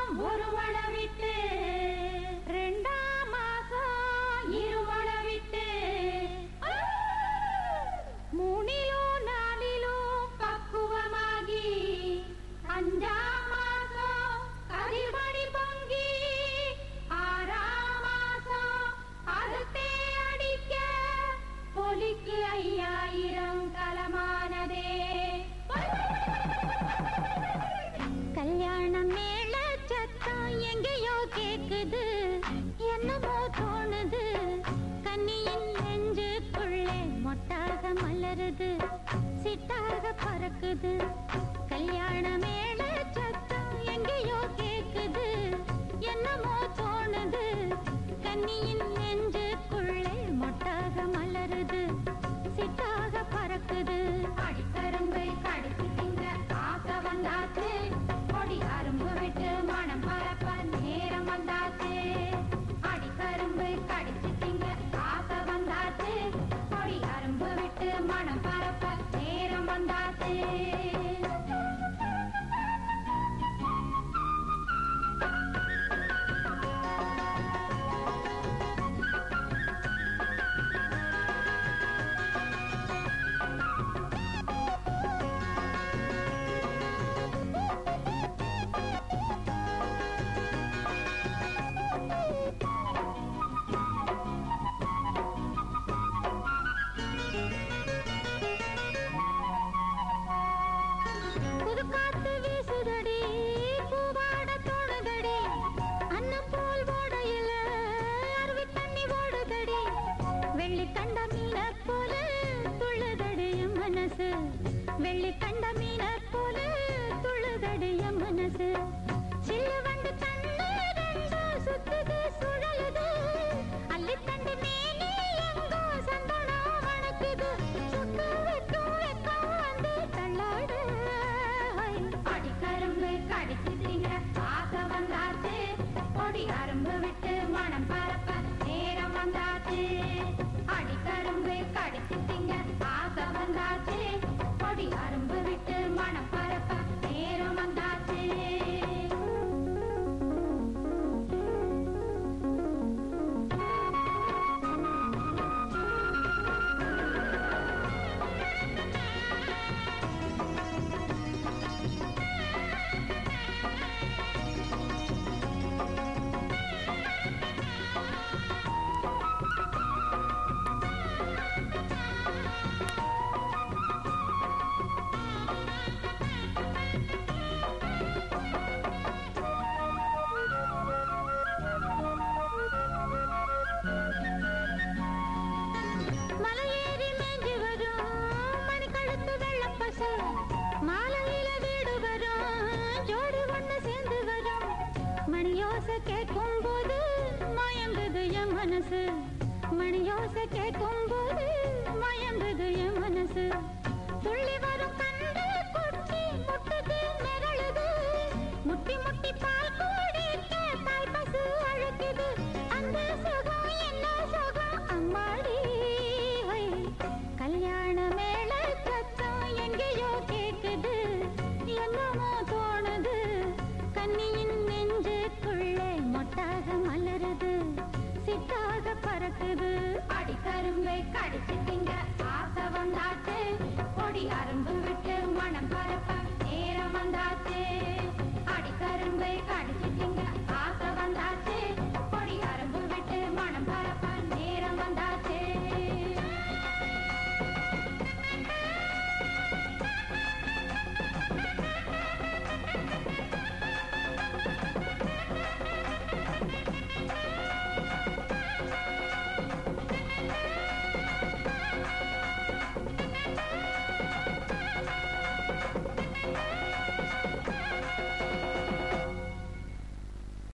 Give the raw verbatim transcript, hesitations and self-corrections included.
ஒரு மழ விட்டு ரெண்டாம் மாசம் இரு மழ விட்டு மூணிலோ நாலிலோ பக்குவமாகி அஞ்சாம் மாசம் கதிர்மணி பொங்கி ஆறாம் மாசம் அறுத்தே அடிக்க பொலிக்கு ஐயாயிரம் கலமானதே. கல்யாணம் மேல சத்தம் எங்கேயோ கேக்குது, என்னமோ தோணுது, கன்னியின் நெஞ்சுக்குள்ளே மொட்டாக மலருது, சிட்டாக பறக்குது. கல்யாண மேல சத்தம் எங்கேயோ கேக்குது, என்னமோ தோணுது, கன்னியின் நெஞ்சுக்குள்ளே மொட்டாக மலருது, சிட்டாக பறக்குது. அடிக்கரும்பை கடிச்சு திங்க ஆசை வந்தாச்சு, கொடி அரும்பு விட்டு மனம் பரப்ப நேரம் வந்தாச்சு. அடிக்கரும்பை கடிச்சு திங்க ஆசை வந்தாச்சு, கொடி அரும்பு விட்டு மனம் பரப்ப நேரம் வந்தாச்சு. வெள்ளி கண்ட மீன போல துள்ளுதடிய மனசு, சில்லு வந்து தண்ணீர் சுத்துது சுழலுது, அள்ளி தண்டு மேலே எங்கோ சந்தனம் வணக்குது, சுட்டு வைக்கும் வெக்கம் வந்து தள்ளாடு. அடிக்கரும்பு கடிச்சு திங்க ஆசை வந்தாச்சு, கொடி அரும்பு விட்டு மனம் பரப்ப நேரம் வந்தாச்சு. அடிக்கரும்பு கடிச்சு திங்க ஆசை வந்தாச்சு, கொடி அரும்பு விட்டு மனம் பரப்ப நேரம் வந்தாச்சு. மாலையில வீடு வரும், ஜோடி ஒண்ணு சேர்ந்து வரும், மணியோசை கேட்கும் போது மயங்குது என் மனசு, மணியோசை கேட்கும் போது மயங்குது என் மனசு.